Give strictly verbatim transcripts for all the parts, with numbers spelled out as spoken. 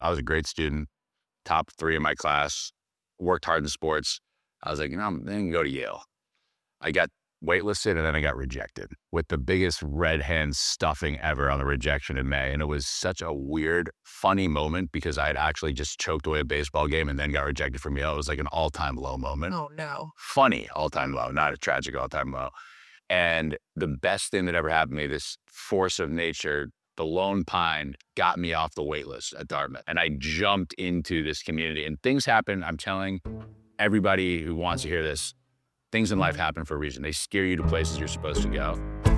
I was a great student, top three in my class, worked hard in sports. I was like, you know, I'm going to go to Yale. I got waitlisted and then I got rejected with the biggest red hand stuffing ever on the rejection in May. And it was such a weird, funny moment because I had actually just choked away a baseball game and then got rejected from Yale. It was like an all-time low moment. Oh, no. Funny all-time low, not a tragic all-time low. And the best thing that ever happened to me, this force of nature, the lone pine, got me off the wait list at Dartmouth. And I jumped into this community. And things happen, I'm telling everybody who wants to hear this, things in life happen for a reason. They steer you to places you're supposed to go.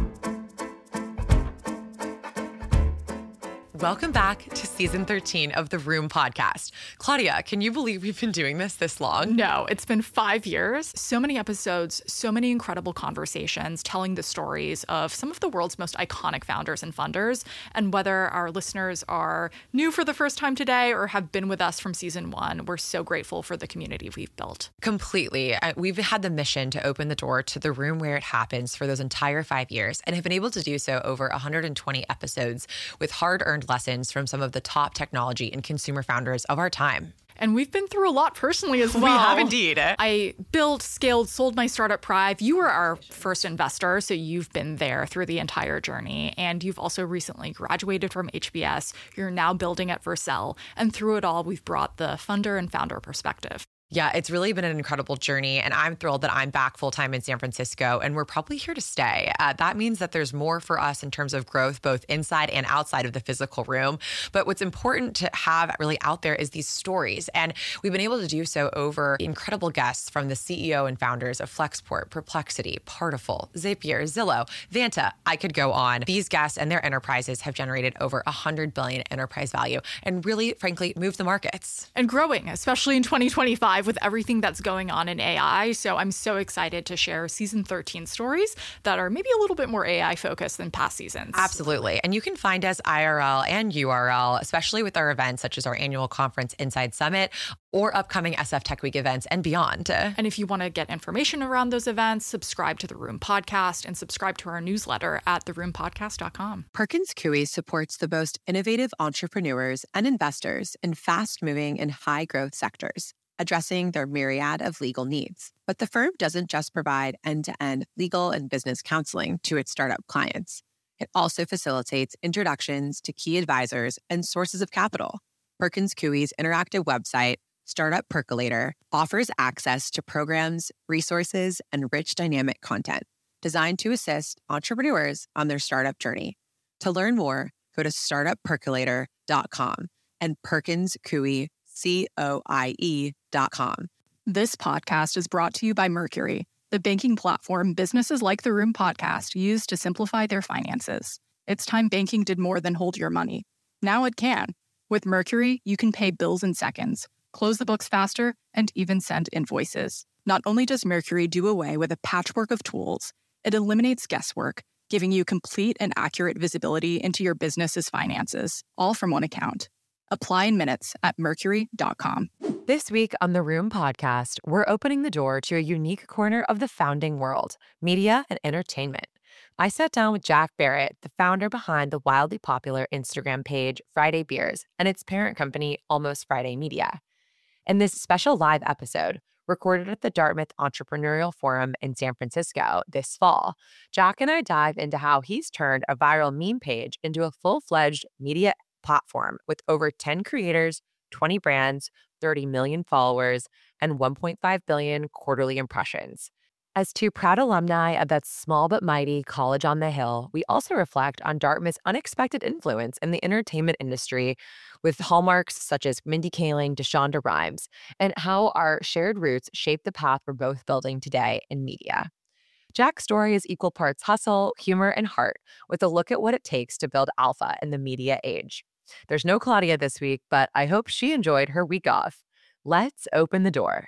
Welcome back to season thirteen of The Room podcast. Claudia, can you believe we've been doing this this long? No, it's been five years. So many episodes, so many incredible conversations telling the stories of some of the world's most iconic founders and funders. And whether our listeners are new for the first time today or have been with us from season one, we're so grateful for the community we've built. Completely. We've had the mission to open the door to the room where it happens for those entire five years and have been able to do so over one hundred twenty episodes with hard-earned lessons from some of the top technology and consumer founders of our time. And we've been through a lot personally as well. We have indeed. I built, scaled, sold my startup Prive. You were our first investor, so you've been there through the entire journey. And you've also recently graduated from H B S. You're now building at Vercel. And through it all, we've brought the funder and founder perspective. Yeah, it's really been an incredible journey, and I'm thrilled that I'm back full-time in San Francisco, and we're probably here to stay. Uh, that means that there's more for us in terms of growth, both inside and outside of the physical room. But what's important to have really out there is these stories, and we've been able to do so over incredible guests from the C E O and founders of Flexport, Perplexity, Partiful, Zapier, Zillow, Vanta. I could go on. These guests and their enterprises have generated over one hundred billion dollars enterprise value and really, frankly, moved the markets. And growing, especially in twenty twenty-five. With everything that's going on in A I. So I'm so excited to share season thirteen stories that are maybe a little bit more A I focused than past seasons. Absolutely. And you can find us I R L and U R L, especially with our events such as our annual conference Inside Summit or upcoming S F Tech Week events and beyond. And if you want to get information around those events, subscribe to The Room Podcast and subscribe to our newsletter at the room podcast dot com. Perkins Coie supports the most innovative entrepreneurs and investors in fast-moving and high-growth sectors, addressing their myriad of legal needs. But the firm doesn't just provide end-to-end legal and business counseling to its startup clients. It also facilitates introductions to key advisors and sources of capital. Perkins Coie's interactive website, Startup Percolator, offers access to programs, resources, and rich dynamic content designed to assist entrepreneurs on their startup journey. To learn more, go to startup percolator dot com and Perkins Coie, C O I E dot com. This podcast is brought to you by Mercury, the banking platform businesses like The Room podcast use to simplify their finances. It's time banking did more than hold your money. Now it can. With Mercury, you can pay bills in seconds, close the books faster, and even send invoices. Not only does Mercury do away with a patchwork of tools, it eliminates guesswork, giving you complete and accurate visibility into your business's finances, all from one account. Apply in minutes at mercury dot com. This week on The Room podcast, we're opening the door to a unique corner of the founding world, media and entertainment. I sat down with Jack Barrett, the founder behind the wildly popular Instagram page Friday Beers and its parent company, Almost Friday Media. In this special live episode, recorded at the Dartmouth Entrepreneurial Forum in San Francisco this fall, Jack and I dive into how he's turned a viral meme page into a full-fledged media platform with over ten creators, twenty brands, thirty million followers, and one point five billion quarterly impressions. As two proud alumni of that small but mighty college on the hill, we also reflect on Dartmouth's unexpected influence in the entertainment industry with hallmarks such as Mindy Kaling, DeShonda Rhimes, and how our shared roots shape the path we're both building today in media. Jack's story is equal parts hustle, humor, and heart, with a look at what it takes to build alpha in the media age. There's no Claudia this week, but I hope she enjoyed her week off. Let's open the door.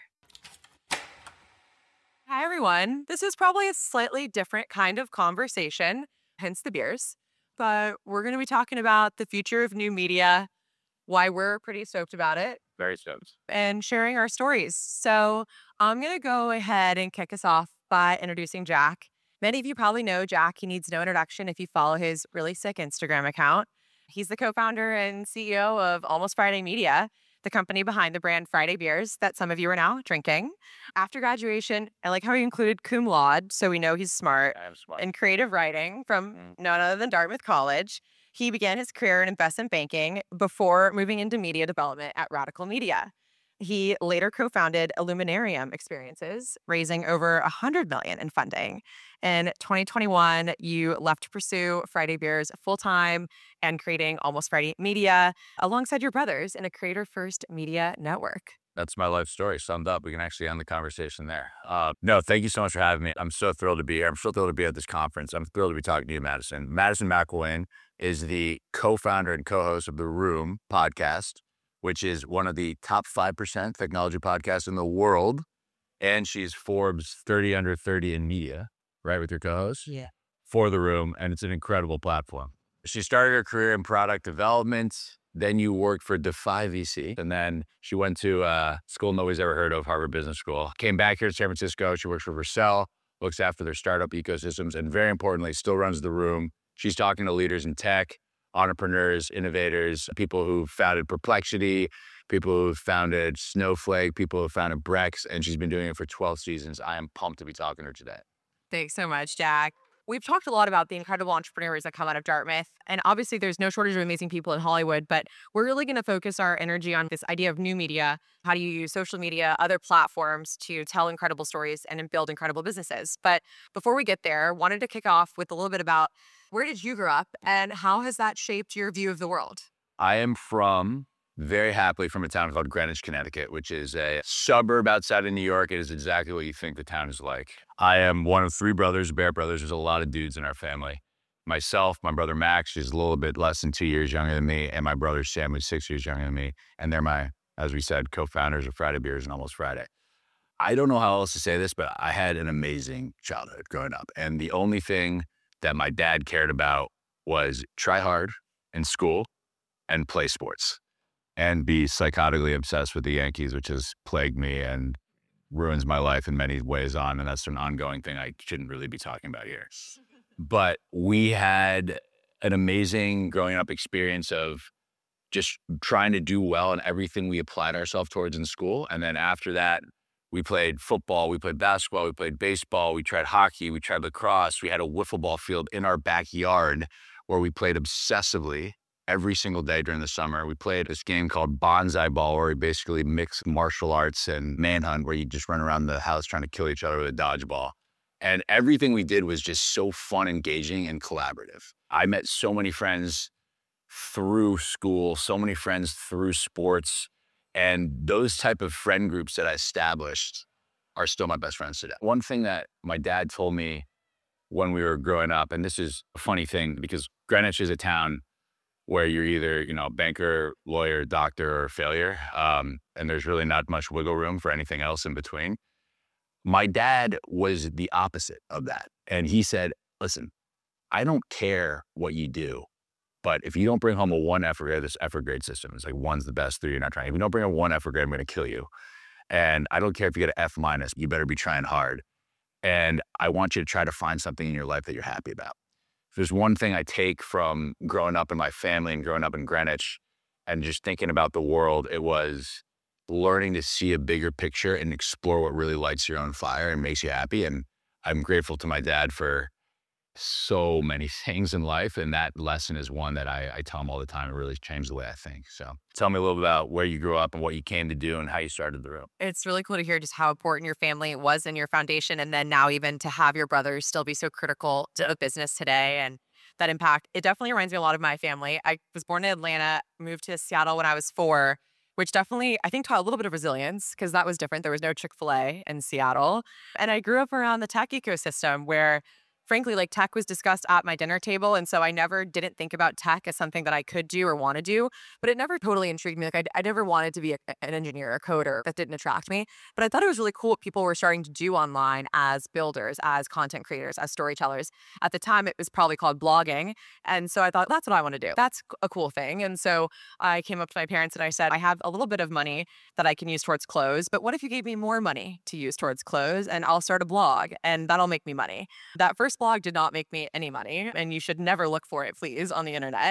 Hi, everyone. This is probably a slightly different kind of conversation, hence the beers. But we're going to be talking about the future of new media, why we're pretty stoked about it. Very stoked. And sharing our stories. So I'm going to go ahead and kick us off by introducing Jack. Many of you probably know Jack. He needs no introduction if you follow his really sick Instagram account. He's the co-founder and C E O of Almost Friday Media, the company behind the brand Friday Beers that some of you are now drinking. After graduation, I like how he included cum laude, so we know he's smart, I am smart. in creative writing from Mm. none other than Dartmouth College. He began his career in investment banking before moving into media development at Radical Media. He later co-founded Illuminarium Experiences, raising over one hundred million dollars in funding. In twenty twenty-one, you left to pursue Friday Beers full-time and creating Almost Friday Media alongside your brothers in a creator-first media network. That's my life story summed up. We can actually end the conversation there. Uh, no, thank you so much for having me. I'm so thrilled to be here. I'm so thrilled to be at this conference. I'm thrilled to be talking to you, Madison. Madison McIlwain is the co-founder and co-host of The Room podcast, which is one of the top five percent technology podcasts in the world. And she's Forbes thirty under thirty in media, right, with your co-host? Yeah. For The Room, and it's an incredible platform. She started her career in product development. Then you worked for Defy V C, and then she went to a school nobody's ever heard of, Harvard Business School. Came back here to San Francisco. She works for Vercel, looks after their startup ecosystems, and very importantly, still runs The Room. She's talking to leaders in tech, entrepreneurs, innovators, people who founded Perplexity, people who founded Snowflake, people who founded Brex, and she's been doing it for twelve seasons. I am pumped to be talking to her today. Thanks so much, Jack. We've talked a lot about the incredible entrepreneurs that come out of Dartmouth. And obviously, there's no shortage of amazing people in Hollywood, but we're really going to focus our energy on this idea of new media. How do you use social media, other platforms to tell incredible stories and build incredible businesses? But before we get there, wanted to kick off with a little bit about where did you grow up and how has that shaped your view of the world? I am from, very happily, from a town called Greenwich, Connecticut, which is a suburb outside of New York. It is exactly what you think the town is like. I am one of three brothers, Bear brothers. There's a lot of dudes in our family. Myself, my brother Max, who's a little bit less than two years younger than me, and my brother Sam, who's six years younger than me. And they're my, as we said, co-founders of Friday Beers and Almost Friday. I don't know how else to say this, but I had an amazing childhood growing up. And the only thing that my dad cared about was try hard in school and play sports and be psychotically obsessed with the Yankees, which has plagued me and ruins my life in many ways on. And that's an ongoing thing I shouldn't really be talking about here. But we had an amazing growing up experience of just trying to do well in everything we applied ourselves towards in school. And then after that, we played football, we played basketball, we played baseball, we tried hockey, we tried lacrosse. We had a wiffle ball field in our backyard where we played obsessively every single day during the summer. We played this game called Bonsai Ball, where we basically mix martial arts and manhunt, where you just run around the house trying to kill each other with a dodgeball. And everything we did was just so fun, engaging, and collaborative. I met so many friends through school, so many friends through sports. And those type of friend groups that I established are still my best friends today. One thing that my dad told me when we were growing up, and this is a funny thing because Greenwich is a town where you're either, you know, banker, lawyer, doctor, or failure. Um, and there's really not much wiggle room for anything else in between. My dad was the opposite of that. And he said, listen, I don't care what you do, but if you don't bring home a one effort grade, this effort grade system is like one's the best, three you're not trying. If you don't bring a one effort grade, I'm going to kill you. And I don't care if you get an F minus, you better be trying hard. And I want you to try to find something in your life that you're happy about. If there's one thing I take from growing up in my family and growing up in Greenwich and just thinking about the world, it was learning to see a bigger picture and explore what really lights your own fire and makes you happy. And I'm grateful to my dad for so many things in life. And that lesson is one that I, I tell him all the time. It really changed the way I think. So tell me a little bit about where you grew up and what you came to do and how you started The Room. It's really cool to hear just how important your family was in your foundation. And then now even to have your brothers still be so critical to business today and that impact. It definitely reminds me a lot of my family. I was born in Atlanta, moved to Seattle when I was four, which definitely, I think, taught a little bit of resilience because that was different. There was no Chick-fil-A in Seattle. And I grew up around the tech ecosystem where, frankly, like tech was discussed at my dinner table. And so I never didn't think about tech as something that I could do or want to do, but it never totally intrigued me. Like I, I never wanted to be a, an engineer, a coder. That didn't attract me. But I thought it was really cool what people were starting to do online as builders, as content creators, as storytellers. At the time, it was probably called blogging. And so I thought, that's what I want to do. That's a cool thing. And so I came up to my parents and I said, I have a little bit of money that I can use towards clothes, but what if you gave me more money to use towards clothes and I'll start a blog and that'll make me money. That first blog did not make me any money, and you should never look for it, please, on the internet.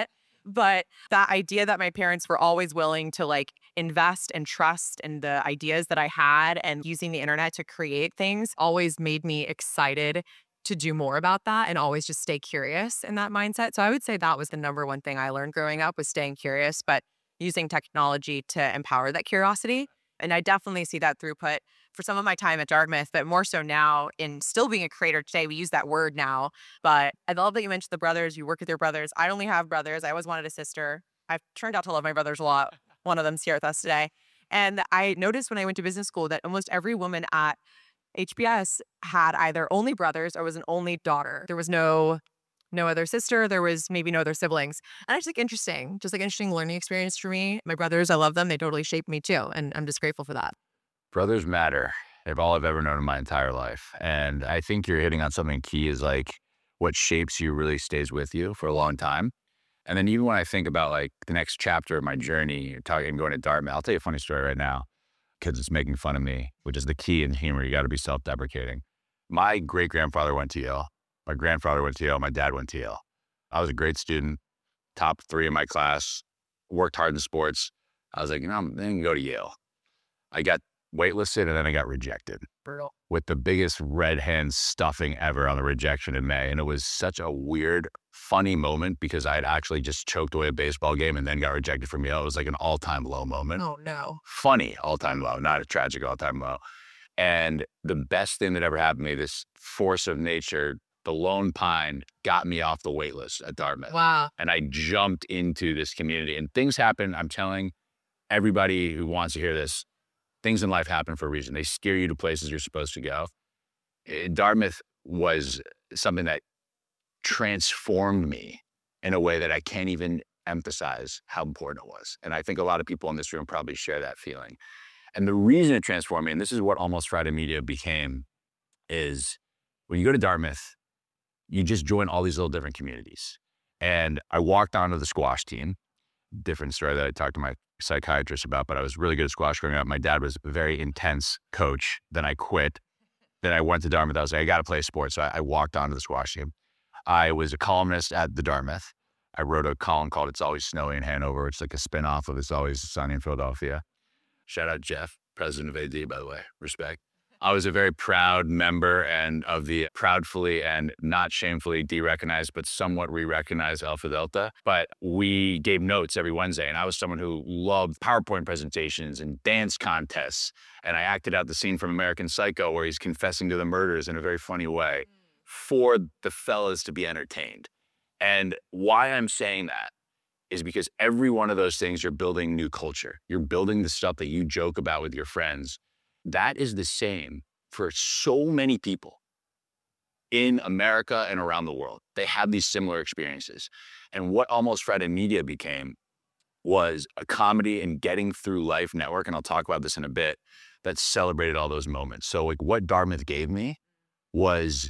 But that idea that my parents were always willing to like invest and trust in the ideas that I had and using the internet to create things always made me excited to do more about that and always just stay curious in that mindset. So I would say that was the number one thing I learned growing up was staying curious, but using technology to empower that curiosity. And I definitely see that throughput for some of my time at Dartmouth, but more so now in still being a creator today. We use that word now, but I love that you mentioned the brothers. You work with your brothers. I only have brothers. I always wanted a sister. I've turned out to love my brothers a lot. One of them's here with us today. And I noticed when I went to business school that almost every woman at H B S had either only brothers or was an only daughter. There was no no other sister. There was maybe no other siblings. And it's like interesting, just like interesting learning experience for me. My brothers, I love them. They totally shaped me too. And I'm just grateful for that. Brothers matter. They're all I've ever known in my entire life. And I think you're hitting on something key is like what shapes you really stays with you for a long time. And then even when I think about like the next chapter of my journey, talking going to Dartmouth, I'll tell you a funny story right now because it's making fun of me, which is the key in humor. You got to be self-deprecating. My great-grandfather went to Yale. My grandfather went to Yale. My dad went to Yale. I was a great student, top three in my class, worked hard in sports. I was like, you know, I'm going to go to Yale. I got waitlisted and then I got rejected. Brutal. With the biggest red hand stuffing ever on the rejection in May. And it was such a weird, funny moment because I had actually just choked away a baseball game and then got rejected from Yale. It was like an all-time low moment. Oh, no. Funny all-time low, not a tragic all-time low. And the best thing that ever happened to me, this force of nature, the Lone Pine, got me off the wait list at Dartmouth. Wow. And I jumped into this community. And things happen, I'm telling everybody who wants to hear this, things in life happen for a reason. They steer you to places you're supposed to go. Dartmouth was something that transformed me in a way that I can't even emphasize how important it was. And I think a lot of people in this room probably share that feeling. And the reason it transformed me, and this is what Almost Friday Media became, is when you go to Dartmouth, you just join all these little different communities. And I walked onto the squash team, different story that I talked to my psychiatrist about, but I was really good at squash growing up. My dad was a very intense coach. Then I quit. Then I went to Dartmouth. I was like, I got to play sports. So I, I walked onto the squash team. I was a columnist at the Dartmouth. I wrote a column called It's Always Snowy in Hanover. It's like a spinoff of It's Always Sunny in Philadelphia. Shout out Jeff, president of A D, by the way. Respect. I was a very proud member and of the proudfully and not shamefully de-recognized, but somewhat re-recognized Alpha Delta. But we gave notes every Wednesday, and I was someone who loved PowerPoint presentations and dance contests. And I acted out the scene from American Psycho where he's confessing to the murders in a very funny way for the fellas to be entertained. And why I'm saying that is because every one of those things, you're building new culture. You're building the stuff that you joke about with your friends. That is the same for so many people in America and around the world. They have these similar experiences. And what Almost Friday Media became was a comedy and getting through life network, and I'll talk about this in a bit, that celebrated all those moments. So like what Dartmouth gave me was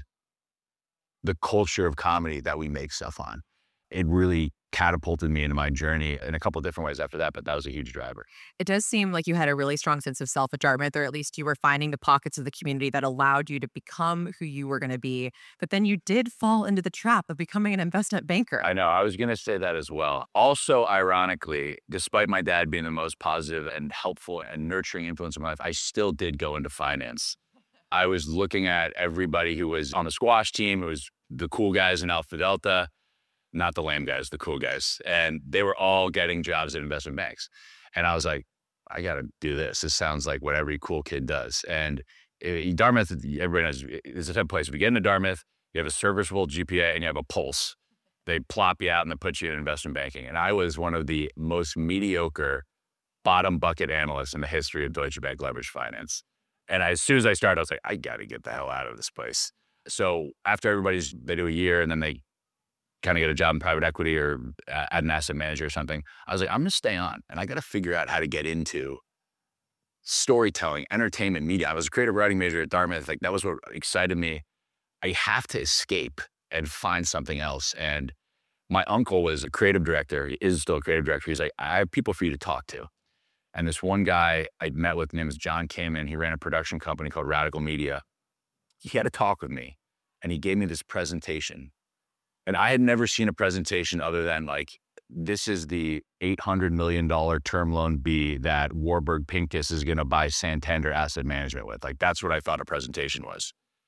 the culture of comedy that we make stuff on. It really catapulted me into my journey in a couple of different ways after that, but that was a huge driver. It does seem like you had a really strong sense of self at Dartmouth, or at least you were finding the pockets of the community that allowed you to become who you were going to be. But then you did fall into the trap of becoming an investment banker. I know. I was going to say that as well. Also, ironically, despite my dad being the most positive and helpful and nurturing influence in my life, I still did go into finance. I was looking at everybody who was on the squash team. It was the cool guys in Alpha Delta. Not the lame guys, the cool guys. And they were all getting jobs at investment banks. And I was like, I got to do this. This sounds like what every cool kid does. And it, Dartmouth, everybody knows, is a type of place. If you get into Dartmouth, you have a serviceable G P A and you have a pulse. They plop you out and they put you in investment banking. And I was one of the most mediocre bottom bucket analysts in the history of Deutsche Bank leveraged finance. And as soon as I started, I was like, I got to get the hell out of this place. So after everybody's, they do a year and then they kind of get a job in private equity or at an asset manager or something. I was like, I'm going to stay on and I got to figure out how to get into storytelling, entertainment, media. I was a creative writing major at Dartmouth. Like that was what excited me. I have to escape and find something else. And my uncle was a creative director. He is still a creative director. He's like, I have people for you to talk to. And this one guy I met with, name is John Kamen. He ran a production company called Radical Media. He had a talk with me and he gave me this presentation. And I had never seen a presentation other than like this is the eight hundred million dollars term loan B that Warburg Pincus is going to buy Santander Asset Management with. Like, that's what I thought a presentation was.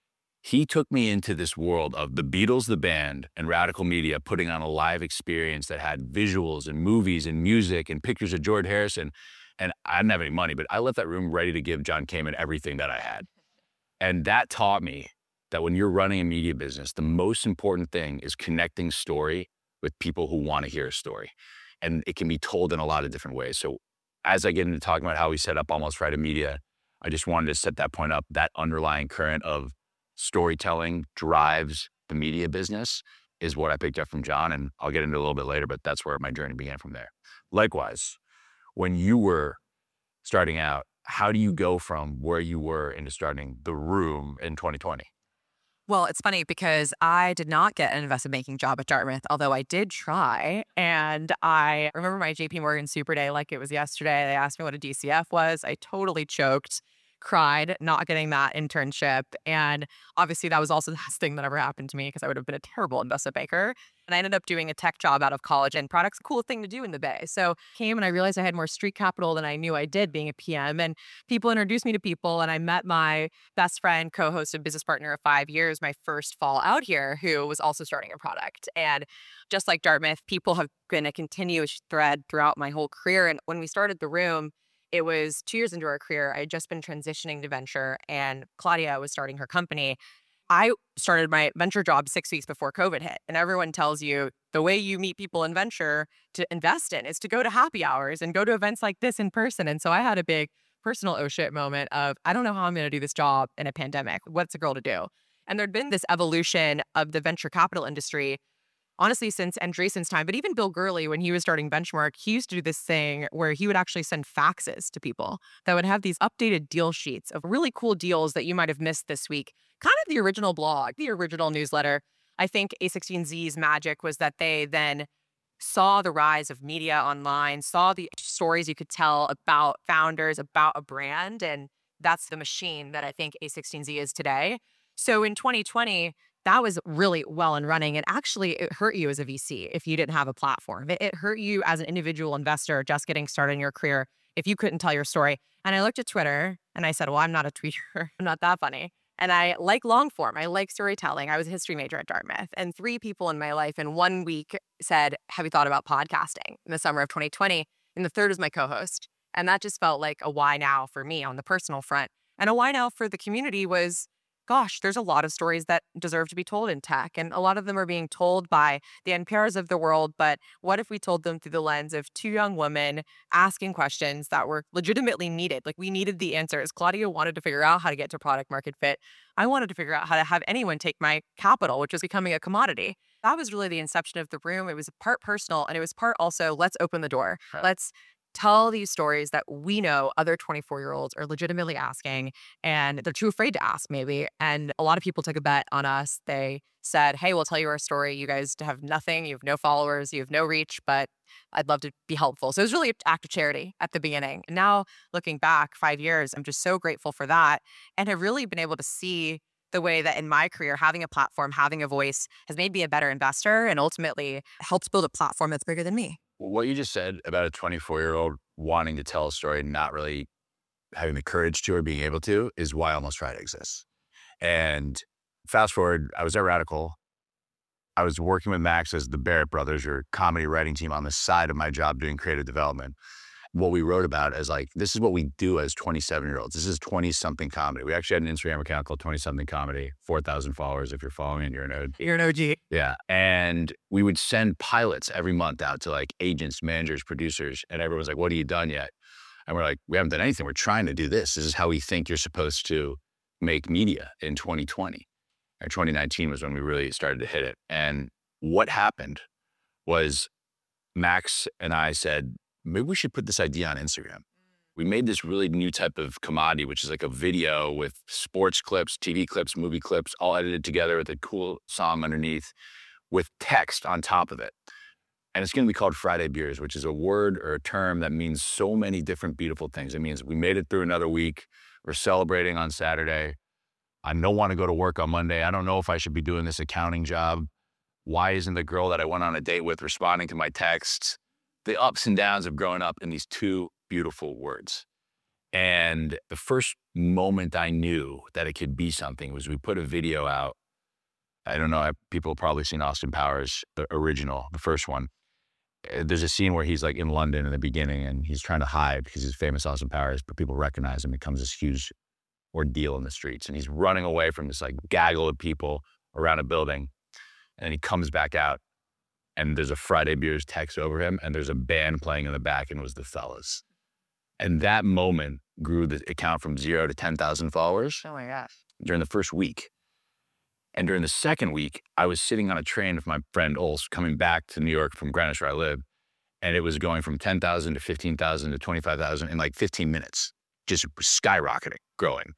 He took me into this world of the Beatles, the band, and Radical Media putting on a live experience that had visuals and movies and music and pictures of George Harrison. And I didn't have any money, but I left that room ready to give John Kamen everything that I had. And that taught me that when you're running a media business, the most important thing is connecting story with people who want to hear a story. And it can be told in a lot of different ways. So as I get into talking about how we set up Almost Friday Media, I just wanted to set that point up. That underlying current of storytelling drives the media business is what I picked up from John. And I'll get into it a little bit later, but that's where my journey began from there. Likewise, when you were starting out, how do you go from where you were into starting The Room in twenty twenty? Well, it's funny because I did not get an investment banking job at Dartmouth, although I did try. And I remember my J P Morgan Super Day like it was yesterday. They asked me what a D C F was. I totally choked, cried, not getting that internship. And obviously that was also the best thing that ever happened to me because I would have been a terrible investment banker. And I ended up doing a tech job out of college, and product's a cool thing to do in the Bay. So came and I realized I had more street capital than I knew I did being a P M. And people introduced me to people, and I met my best friend, co-host, and business partner of five years, my first fall out here, who was also starting a product. And just like Dartmouth, people have been a continuous thread throughout my whole career. And when we started The Room, it was two years into our career. I had just been transitioning to venture, and Claudia was starting her company. I started my venture job six weeks before COVID hit. And everyone tells you the way you meet people in venture to invest in is to go to happy hours and go to events like this in person. And so I had a big personal oh shit moment of, I don't know how I'm going to do this job in a pandemic. What's a girl to do? And there'd been this evolution of the venture capital industry, honestly, since Andreessen's time. But even Bill Gurley, when he was starting Benchmark, he used to do this thing where he would actually send faxes to people that would have these updated deal sheets of really cool deals that you might have missed this week. Kind of the original blog, the original newsletter. I think A sixteen Z's magic was that they then saw the rise of media online, saw the stories you could tell about founders, about a brand. And that's the machine that I think A sixteen Z is today. So in twenty twenty, that was really well and running. And actually, it hurt you as a V C if you didn't have a platform. It, it hurt you as an individual investor just getting started in your career if you couldn't tell your story. And I looked at Twitter and I said, well, I'm not a tweeter. I'm not that funny. And I like long form. I like storytelling. I was a history major at Dartmouth. And three people in my life in one week said, have you thought about podcasting in the summer of twenty twenty? And the third was my co-host. And that just felt like a why now for me on the personal front. And a why now for the community was, gosh, there's a lot of stories that deserve to be told in tech. And a lot of them are being told by the N P Rs of the world. But what if we told them through the lens of two young women asking questions that were legitimately needed? Like, we needed the answers. Claudia wanted to figure out how to get to product market fit. I wanted to figure out how to have anyone take my capital, which was becoming a commodity. That was really the inception of The Room. It was part personal, and it was part also, let's open the door. Huh. Let's tell these stories that we know other twenty-four-year-olds are legitimately asking, and they're too afraid to ask maybe. And a lot of people took a bet on us. They said, hey, we'll tell you our story. You guys have nothing. You have no followers. You have no reach, but I'd love to be helpful. So it was really an act of charity at the beginning. And now looking back five years, I'm just so grateful for that, and have really been able to see the way that in my career, having a platform, having a voice has made me a better investor and ultimately helps build a platform that's bigger than me. What you just said about a twenty-four-year-old wanting to tell a story and not really having the courage to or being able to is why Almost Friday exists. And fast forward, I was at Radical. I was working with Max as the Barrett Brothers, your comedy writing team, on the side of my job doing creative development. What we wrote about is like, this is what we do as twenty-seven-year-olds. This is twenty-something comedy. We actually had an Instagram account called twenty-something comedy, four thousand followers. If you're following it, you're an O G. You're an O G. Yeah. And we would send pilots every month out to like agents, managers, producers. And everyone's like, what have you done yet? And we're like, we haven't done anything. We're trying to do this. This is how we think you're supposed to make media in twenty twenty. Or twenty nineteen was when we really started to hit it. And what happened was Max and I said, maybe we should put this idea on Instagram. We made this really new type of commodity, which is like a video with sports clips, T V clips, movie clips, all edited together with a cool song underneath with text on top of it. And it's going to be called Friday Beers, which is a word or a term that means so many different beautiful things. It means we made it through another week. We're celebrating on Saturday. I don't want to go to work on Monday. I don't know if I should be doing this accounting job, Why isn't the girl that I went on a date with responding to my texts? The ups and downs of growing up in these two beautiful words. And the first moment I knew that it could be something was we put a video out. I don't know, people have probably seen Austin Powers, the original, the first one. Uh, There's a scene where he's like in London in the beginning and he's trying to hide because he's famous Austin Powers, but people recognize him. It becomes this huge ordeal in the streets. And he's running away from this like gaggle of people around a building. And he comes back out and there's a Friday Beers text over him and there's a band playing in the back and it was the Fellas. And that moment grew the account from zero to ten thousand followers Oh my gosh. during the first week. And during the second week, I was sitting on a train with my friend Ulz coming back to New York from Greenwich where I live. And it was going from ten thousand to fifteen thousand to twenty-five thousand in like fifteen minutes, just skyrocketing, growing.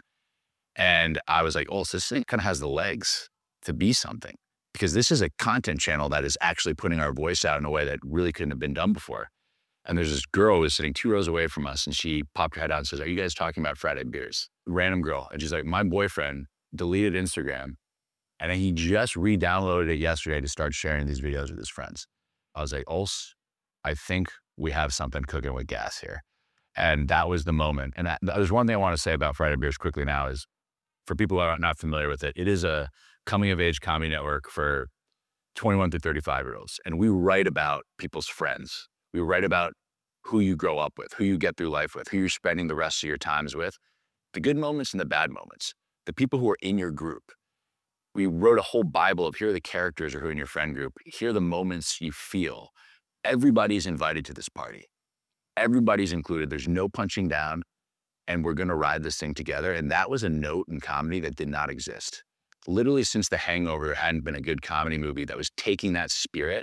And I was like, Ulz, this thing kind of has the legs to be something. Because this is a content channel that is actually putting our voice out in a way that really couldn't have been done before. And there's this girl who was sitting two rows away from us and she popped her head out and says, are you guys talking about Friday Beers? Random girl. And she's like, my boyfriend deleted Instagram and he just re-downloaded it yesterday to start sharing these videos with his friends. I was like, Ulz, I think we have something cooking with gas here. And that was the moment. And that, there's one thing I want to say about Friday Beers quickly now is for people who are not familiar with it, it is a coming of age comedy network for twenty-one to thirty-five year olds. And we write about people's friends. We write about who you grow up with, who you get through life with, who you're spending the rest of your times with, the good moments and the bad moments, the people who are in your group. We wrote a whole Bible of here are the characters or who are in your friend group. Here are the moments you feel. Everybody's invited to this party. Everybody's included. There's no punching down and we're going to ride this thing together. And that was a note in comedy that did not exist. Literally since The Hangover, there hadn't been a good comedy movie that was taking that spirit,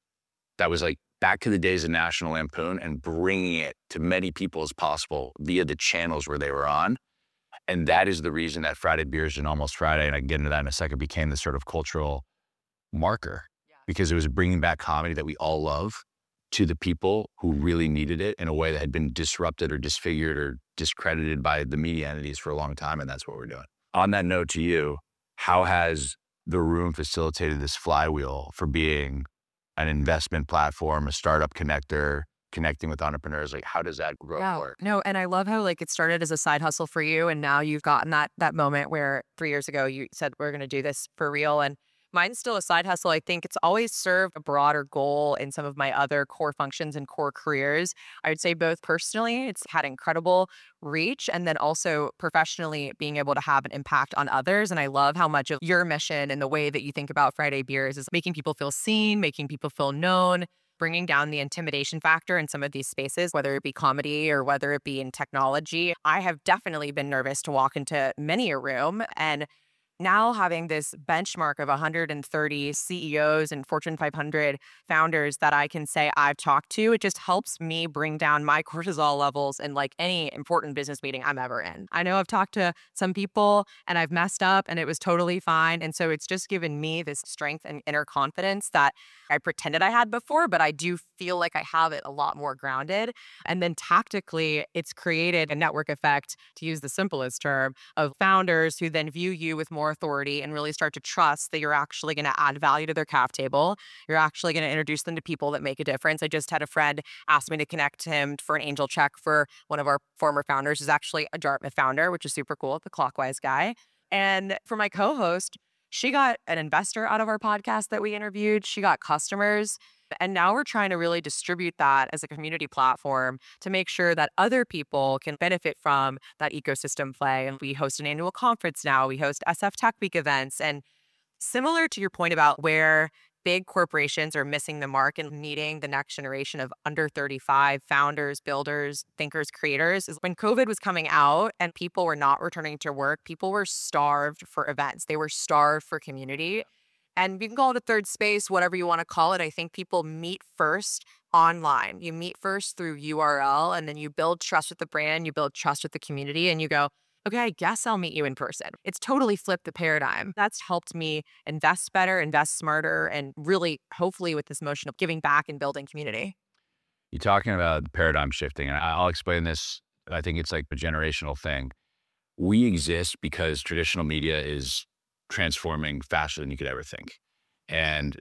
that was like back to the days of National Lampoon and bringing it to many people as possible via the channels where they were on. And that is the reason that Friday Beers and Almost Friday, and I can get into that in a second, became the sort of cultural marker because it was bringing back comedy that we all love to the people who really needed it in a way that had been disrupted or disfigured or discredited by the media entities for a long time. And that's what we're doing. On that note to you, how has The Room facilitated this flywheel for being an investment platform, a startup connector, connecting with entrepreneurs? Like, how does that grow Yeah. work? No, and I love how like it started as a side hustle for you, and now you've gotten that that moment where three years ago you said we're going to do this for real, and mine's still a side hustle. I think it's always served a broader goal in some of my other core functions and core careers. I would say both personally, it's had incredible reach, and then also professionally being able to have an impact on others. And I love how much of your mission and the way that you think about Friday Beers is making people feel seen, making people feel known, bringing down the intimidation factor in some of these spaces, whether it be comedy or whether it be in technology. I have definitely been nervous to walk into many a room, and now having this benchmark of one hundred thirty C E Os and Fortune five hundred founders that I can say I've talked to, it just helps me bring down my cortisol levels in like any important business meeting I'm ever in. I know I've talked to some people and I've messed up and it was totally fine. And so it's just given me this strength and inner confidence that I pretended I had before, but I do feel like I have it a lot more grounded. And then tactically, it's created a network effect, to use the simplest term, of founders who then view you with more authority and really start to trust that you're actually going to add value to their cap table. You're actually going to introduce them to people that make a difference. I just had a friend ask me to connect him for an angel check for one of our former founders, who's actually a Dartmouth founder, which is super cool, the Clockwise guy. And for my co-host, she got an investor out of our podcast that we interviewed. She got customers. And now we're trying to really distribute that as a community platform to make sure that other people can benefit from that ecosystem play. And we host an annual conference now. We host S F Tech Week events. And similar to your point about where big corporations are missing the mark and needing the next generation of under thirty-five founders, builders, thinkers, creators, is when COVID was coming out and people were not returning to work, people were starved for events. They were starved for community. And you can call it a third space, whatever you want to call it. I think people meet first online. You meet first through U R L, and then you build trust with the brand, you build trust with the community, and you go, okay, I guess I'll meet you in person. It's totally flipped the paradigm. That's helped me invest better, invest smarter, and really, hopefully, with this motion of giving back and building community. You're talking about paradigm shifting, and I'll explain this. I think it's like a generational thing. We exist because traditional media is transforming faster than you could ever think. And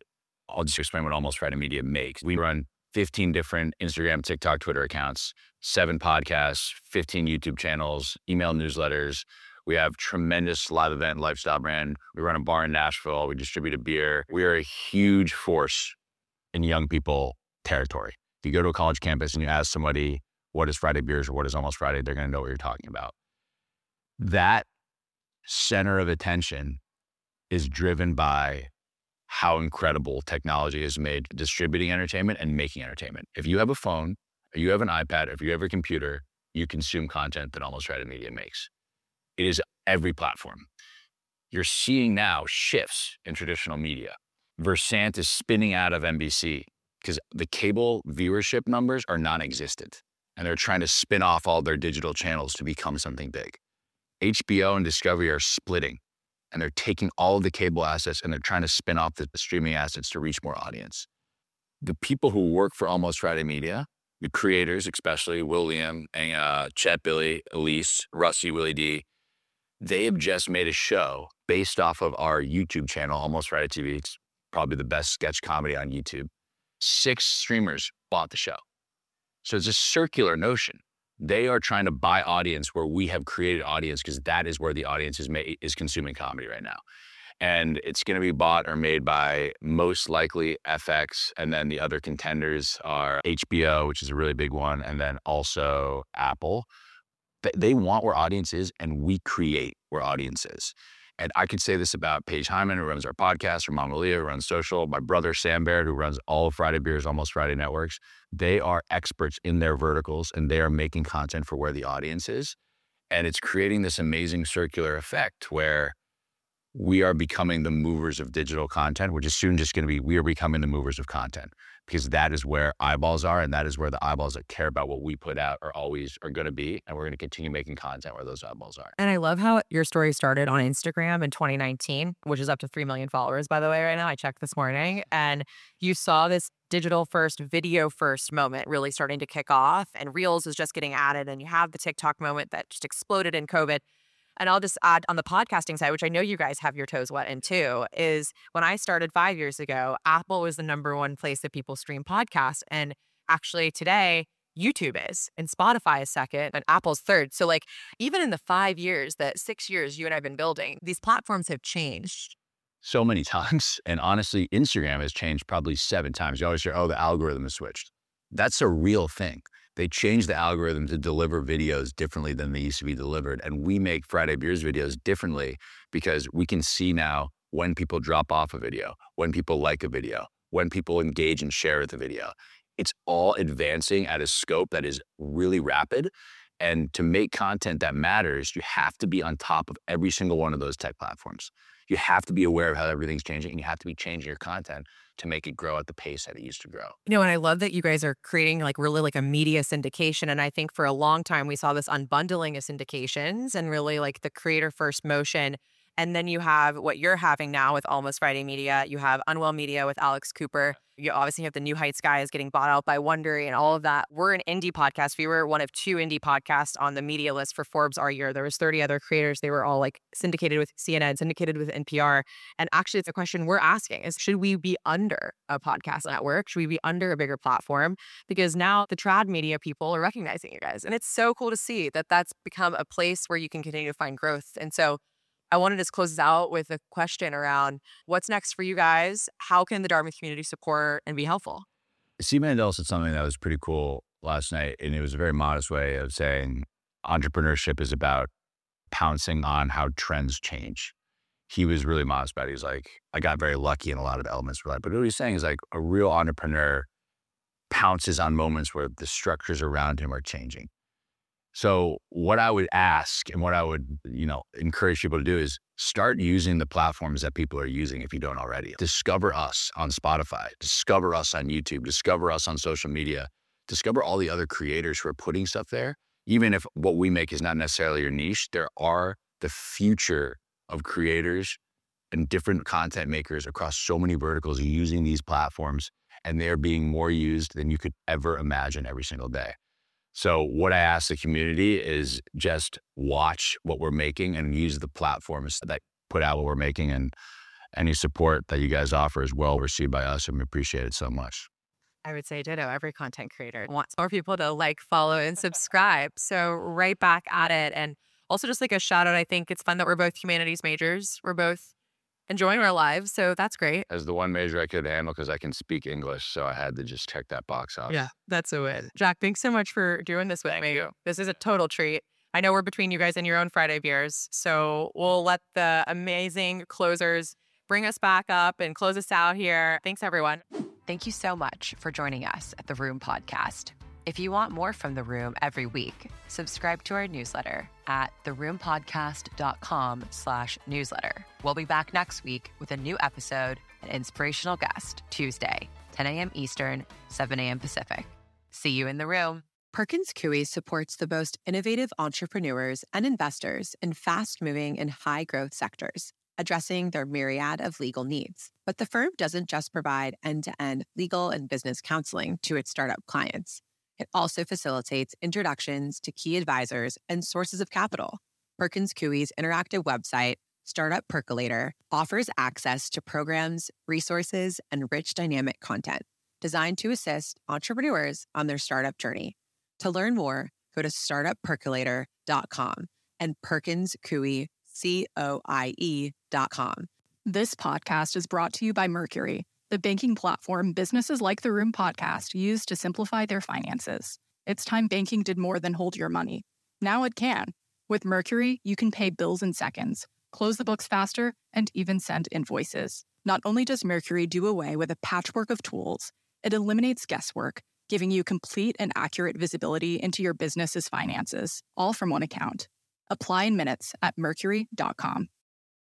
I'll just explain what Almost Friday Media makes. We run fifteen different Instagram, TikTok, Twitter accounts, seven podcasts, fifteen YouTube channels, email newsletters. We have tremendous live event lifestyle brand. We run a bar in Nashville. We distribute a beer. We are a huge force in young people territory. If you go to a college campus and you ask somebody, what is Friday Beers or what is Almost Friday, they're going to know what you're talking about. That center of attention is driven by how incredible technology has made distributing entertainment and making entertainment. If you have a phone, or you have an iPad, or if you have a computer, you consume content that Almost Friday Media makes. It is every platform. You're seeing now shifts in traditional media. Versant is spinning out of N B C because the cable viewership numbers are non-existent, and they're trying to spin off all their digital channels to become something big. H B O and Discovery are splitting, and they're taking all of the cable assets and they're trying to spin off the, the streaming assets to reach more audience. The people who work for Almost Friday Media, the creators, especially William, and, uh, Chet, Billy, Elise, Rusty, Willie D, they have just made a show based off of our YouTube channel, Almost Friday T V. It's probably the best sketch comedy on YouTube. Six streamers bought the show. So it's a circular notion. They are trying to buy audience where we have created audience because that is where the audience is, ma- is consuming comedy right now. And it's going to be bought or made by most likely F X. And then the other contenders are H B O, which is a really big one. And then also Apple. They want where audience is, and we create where audience is. And I could say this about Paige Hyman, who runs our podcast, or Mama Leah, who runs social, my brother Sam Baird, who runs all of Friday Beers, Almost Friday Networks. They are experts in their verticals, and they are making content for where the audience is. And it's creating this amazing circular effect where we are becoming the movers of digital content, which is soon just going to be, we are becoming the movers of content, because that is where eyeballs are. And that is where the eyeballs that care about what we put out are always are going to be. And we're going to continue making content where those eyeballs are. And I love how your story started on Instagram in twenty nineteen, which is up to three million followers, by the way, right now. I checked this morning. And you saw this digital first, video first moment really starting to kick off. And Reels is just getting added. And you have the TikTok moment that just exploded in COVID. And I'll just add on the podcasting side, which I know you guys have your toes wet in too, is when I started five years ago, Apple was the number one place that people stream podcasts. And actually today, YouTube is, and Spotify is second, and Apple's third. So like even in the five years, that six years you and I have been building, these platforms have changed so many times. And honestly, Instagram has changed probably seven times. You always hear, oh, the algorithm has switched. That's a real thing. They changed the algorithm to deliver videos differently than they used to be delivered. And we make Friday Beers videos differently because we can see now when people drop off a video, when people like a video, when people engage and share with the video. It's all advancing at a scope that is really rapid. And to make content that matters, you have to be on top of every single one of those tech platforms. You have to be aware of how everything's changing, and you have to be changing your content to make it grow at the pace that it used to grow. You know, and I love that you guys are creating like really like a media syndication. And I think for a long time, we saw this unbundling of syndications and really like the creator first motion. And then you have what you're having now with Almost Friday Media. You have Unwell Media with Alex Cooper. You obviously have the New Heights guys getting bought out by Wondery and all of that. We're an indie podcast. We were one of two indie podcasts on the media list for Forbes our year. There was thirty other creators. They were all like syndicated with C N N, syndicated with N P R. And actually, it's a question we're asking is, should we be under a podcast network? Should we be under a bigger platform? Because now the trad media people are recognizing you guys. And it's so cool to see that that's become a place where you can continue to find growth. And so I wanted to just close this out with a question around what's next for you guys? How can the Dartmouth community support and be helpful? Steve Mandel said something that was pretty cool last night, and it was a very modest way of saying entrepreneurship is about pouncing on how trends change. He was really modest about it. He's like, I got very lucky in a lot of elements for life. But what he's saying is like a real entrepreneur pounces on moments where the structures around him are changing. So what I would ask and what I would, you know, encourage people to do is start using the platforms that people are using if you don't already. Discover us on Spotify, discover us on YouTube, discover us on social media, discover all the other creators who are putting stuff there. Even if what we make is not necessarily your niche, there are the future of creators and different content makers across so many verticals using these platforms, and they're being more used than you could ever imagine every single day. So what I ask the community is just watch what we're making and use the platforms that put out what we're making and any support that you guys offer is well received by us, and we appreciate it so much. I would say ditto. Every content creator wants more people to like, follow, and subscribe. So right back at it. And also just like a shout out, I think it's fun that we're both humanities majors. We're both enjoying our lives. So that's great. As the one major I could handle because I can speak English. So I had to just check that box off. Yeah, that's a win. Jack, thanks so much for doing this with Thank me. you. This is a total treat. I know we're between you guys and your own Friday beers. So we'll let the amazing closers bring us back up and close us out here. Thanks, everyone. Thank you so much for joining us at The Room Podcast. If you want more from The Room every week, subscribe to our newsletter at theroompodcast.com slash newsletter. We'll be back next week with a new episode, an inspirational guest, Tuesday, ten a.m. Eastern, seven a.m. Pacific. See you in the room. Perkins Coie supports the most innovative entrepreneurs and investors in fast-moving and high-growth sectors, addressing their myriad of legal needs. But the firm doesn't just provide end-to-end legal and business counseling to its startup clients. It also facilitates introductions to key advisors and sources of capital. Perkins Coie's interactive website, Startup Percolator, offers access to programs, resources, and rich dynamic content designed to assist entrepreneurs on their startup journey. To learn more, go to startup percolator dot com and Perkins Coie, C O I E dot com. This podcast is brought to you by Mercury, the banking platform businesses like The Room Podcast use to simplify their finances. It's time banking did more than hold your money. Now it can. With Mercury, you can pay bills in seconds, close the books faster, and even send invoices. Not only does Mercury do away with a patchwork of tools, it eliminates guesswork, giving you complete and accurate visibility into your business's finances, all from one account. Apply in minutes at mercury dot com.